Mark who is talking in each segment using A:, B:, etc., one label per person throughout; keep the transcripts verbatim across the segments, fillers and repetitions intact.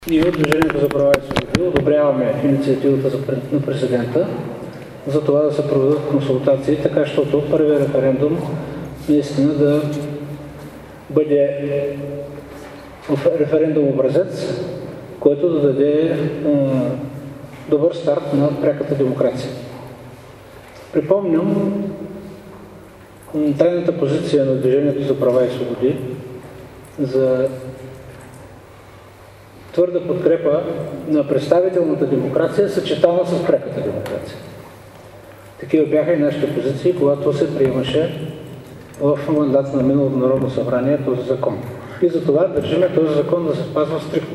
A: Ние от Движението за права и свободи одобряваме инициативата на президента за това да се проведат консултации, така щото първият референдум наистина да бъде референдум образец, който да даде е, добър старт на пряката демокрация. Припомням трайната позиция на Движението за права и свободи за твърда подкрепа на представителната демокрация, съчетана с пряката демокрация. Такива бяха и нашите позиции, когато се приемаше в мандат на миналото Народно събрание този закон. И за това държиме този закон да се спазва стриктно.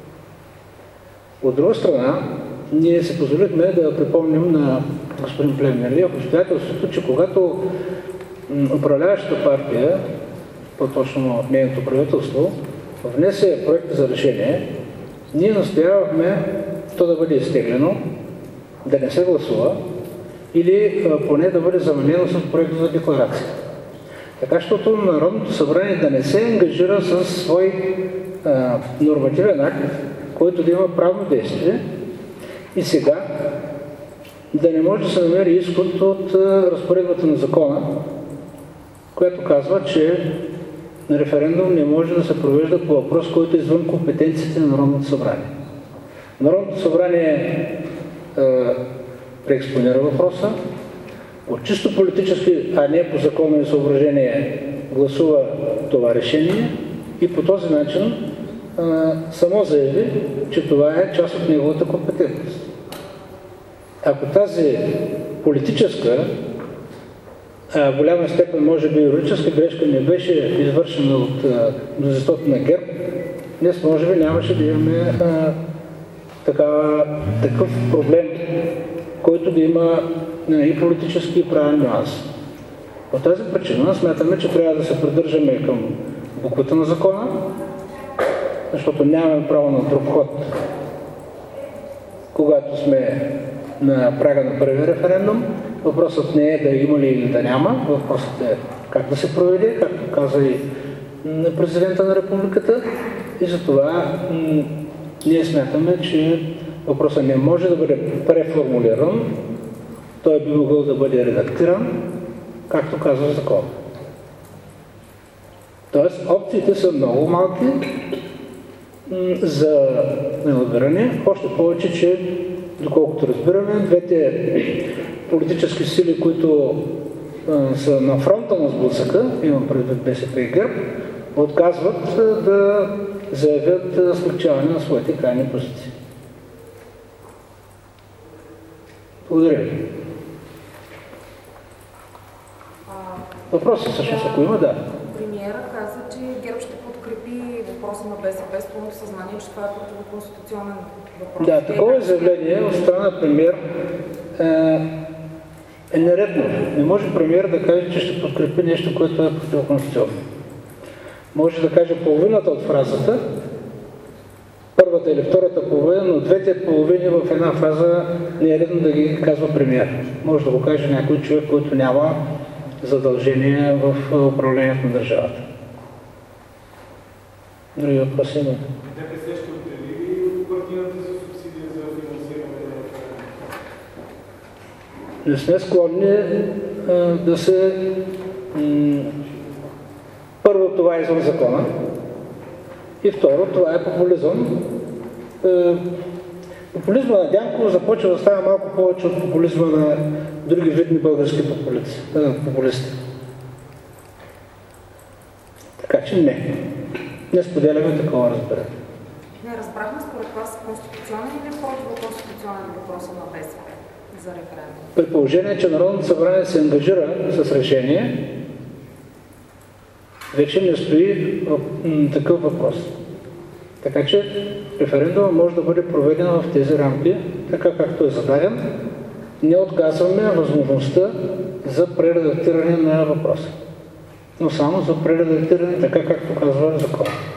A: От друга страна, ние се позволихме да припомним на господин Плевнелиев обстоятелството, че когато управляващата партия, по-точно нейното правителство, внесе проект за решение, ние настоявахме то да бъде изтеглено, да не се гласува или поне да бъде заменено с проект за декларация. Така, защото Народното събрание да не се ангажира с свой а, нормативен акт, който да има правно действие и сега да не може да се намери изход от а, разпоредбата на закона, която казва, че на референдум не може да се провежда по въпрос, който е извън компетенциите на Народното събрание. Народното събрание е, преекспонира въпроса, от чисто политически, а не по законови съображения, гласува това решение и по този начин е, само заяви, че това е част от неговата компетентност. Ако тази политическа, а, в голяма степен, може би, юридическа грешка не беше извършена от мнозинството на ГЕРБ, днес може би нямаше да имаме а, такава, такъв проблем, който да има а, и политически и правен нюанс. От тази причина смятаме, че трябва да се придържаме към буквата на закона, защото нямаме право на друг ход, когато сме на прага на първия референдум. Въпросът не е да има ли или да няма, въпросът е как да се проведе, както каза и президента на републиката. И затова ние смятаме, че въпросът не може да бъде преформулиран, той би могъл да бъде редактиран, както казва закон. Тоест, опциите са много малки за набиране, още повече, че доколкото разбираме, двете политически сили, които а, са на фронта на сблъсъка, имам предвид БСП и ГЕРБ, отказват а, да заявят смягчаване на своите крайни позиции. Благодаря ви. Въпроси всъщност, ако има, да.
B: Премиера каза, че ГЕРБ ще подкрепи въпроса на БСП с пълното съзнание, че това е противоконституционен въпрос.
A: Да, такова изявление от страна на премиер е, е нередно. Не може премиер да каже, че ще подкрепи нещо, което е противоконституционно. Може да каже половината от фразата, първата или втората половина, но двете половини в една фраза не е редно да ги казва премиер. Може да го каже някой човек, който няма задължение в управлението на държавата. Други въпроси има?
C: ДПС ще отдели партийната за субсидия за финансиране на референдума?
A: Не сме склонни а, да се... М, първо, това е извън закона. И второ, това е популизъм. Е, популизма на Дянков започва да става малко повече от популизма на други видни български популисти. Така че не. Не споделяме такова разбиране.
B: Не разбрахме според вас конституционен или противоконституционен въпрос на БСП за референдум?
A: При положение, че Народното събрание се ангажира с решение, вече не стои такъв въпрос. Така че референдума може да бъде проведен в тези рамки, така както е зададен. Не отказваме възможността за прередактиране на въпроса, но само за прередактиране, така както казва закон.